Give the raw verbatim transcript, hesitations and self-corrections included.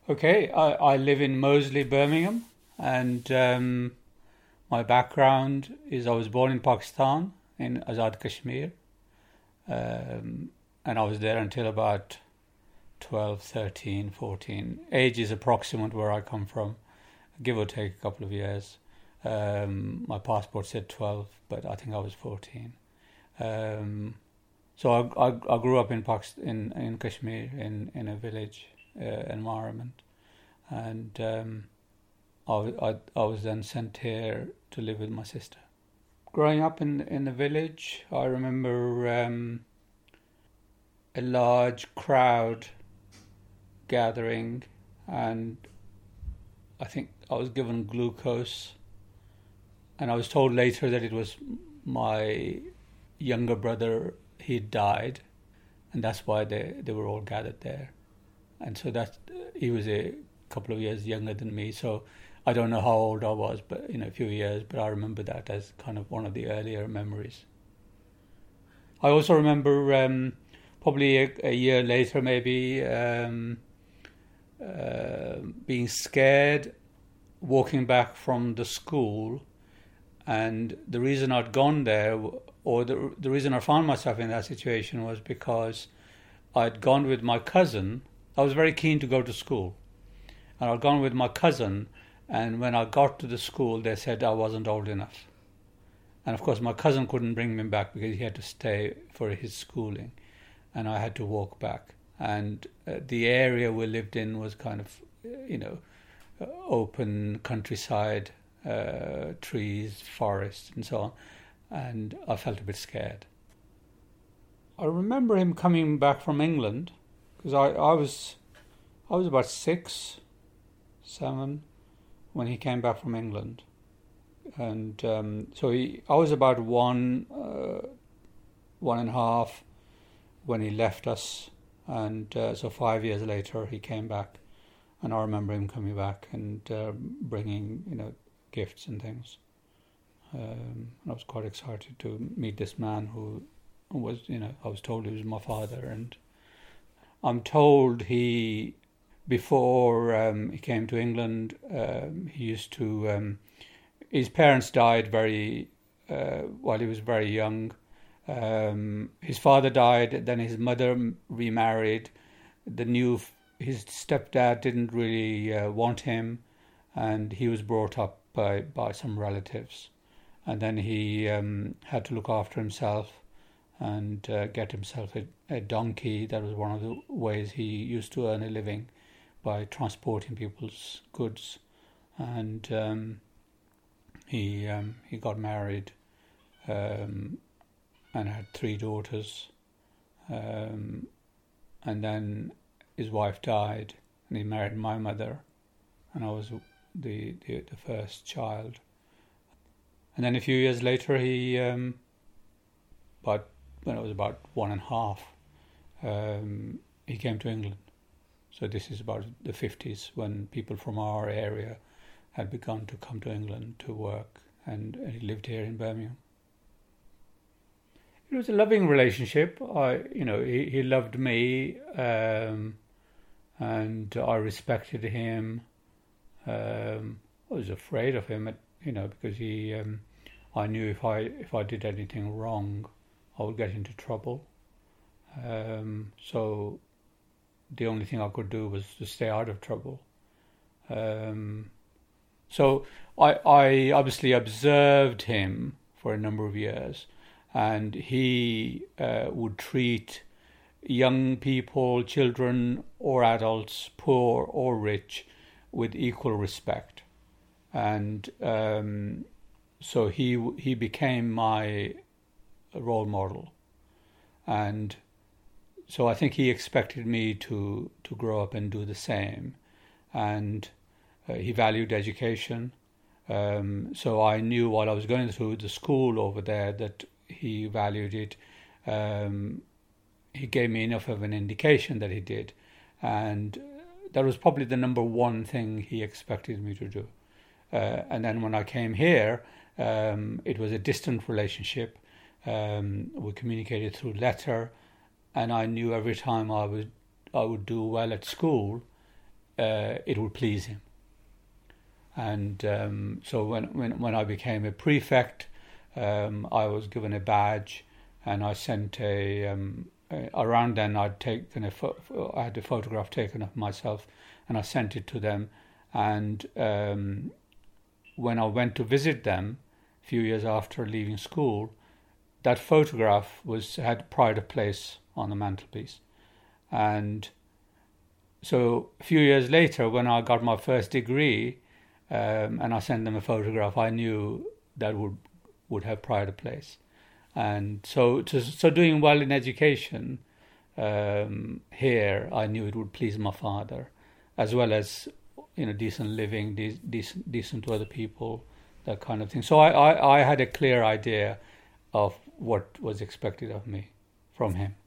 Okay, I, I live in Moseley, Birmingham, and um, my background is I was born in Pakistan, in Azad Kashmir, um, and I was there until about twelve, thirteen, fourteen. Age is approximate where I come from, give or take a couple of years. Um, my passport said twelve, but I think I was fourteen. Um, so I, I, I grew up in Pakistan, in, in Kashmir, in, in a village uh, environment. And um, I, I, I was then sent here to live with my sister. Growing up in, in the village, I remember um, a large crowd gathering, and I think I was given glucose, and I was told later that it was my younger brother. He died, and that's why they, they were all gathered there. And so that he was a couple of years younger than me, so I don't know how old I was, but you know, a few years, but I remember that as kind of one of the earlier memories. I also remember um, probably a, a year later, maybe, um, uh, being scared walking back from the school, and the reason I'd gone there, or the the reason I found myself in that situation, was because I'd gone with my cousin. I was very keen to go to school, and I'd gone with my cousin, and when I got to the school, they said I wasn't old enough. And of course, my cousin couldn't bring me back because he had to stay for his schooling, and I had to walk back. And uh, the area we lived in was kind of, you know, open countryside, uh, trees, forest, and so on. And I felt a bit scared. I remember him coming back from England, because I, I was I was about six, seven when he came back from England, and um, so he I was about one, uh, one and a half when he left us, and uh, so five years later he came back, and I remember him coming back and uh, bringing you know gifts and things. Um, I was quite excited to meet this man who was you know I was told he was my father, and I'm told he, before um, he came to England, um, he used to, um, his parents died very, uh, while he was very young. Um, his father died, then his mother remarried. The new, his stepdad didn't really uh, want him, and he was brought up by, by some relatives. And then he um, had to look after himself and uh, get himself a, a donkey. That was one of the ways he used to earn a living, by transporting people's goods. And um, he um, he got married um, and had three daughters. Um, and then his wife died, and he married my mother, and I was the the, the first child. And then a few years later, he, um, about when I was about one and a half, um, he came to England. So this is about the fifties, when people from our area had begun to come to England to work, and, and he lived here in Birmingham. It was a loving relationship. I, you know, he, he loved me, um, and I respected him. Um, I was afraid of him, you know, because he, um, I knew if I if I did anything wrong, I would get into trouble. Um, so the only thing I could do was to stay out of trouble. Um, so I, I obviously observed him for a number of years, and he uh, would treat young people, children or adults, poor or rich, with equal respect. And um, so he he became my role model. And so I think he expected me to, to grow up and do the same. And uh, he valued education. Um, so I knew while I was going through the school over there that he valued it. Um, he gave me enough of an indication that he did. And that was probably the number one thing he expected me to do. Uh, and then when I came here, um, it was a distant relationship. Um, we communicated through letter. And I knew every time I would I would do well at school, uh, it would please him. And um, so when, when when I became a prefect, um, I was given a badge, and I sent a. Um, a around then, I'd taken a pho- I had a photograph taken of myself, and I sent it to them. And um, when I went to visit them, a few years after leaving school, that photograph was had pride of place on the mantelpiece. And so a few years later, when I got my first degree, um, and I sent them a photograph, I knew that would would have pride of place. And so, to, so doing well in education um, here, I knew it would please my father, as well as, you know, decent living, de- decent, decent to other people, that kind of thing. So I, I, I had a clear idea of what was expected of me from him.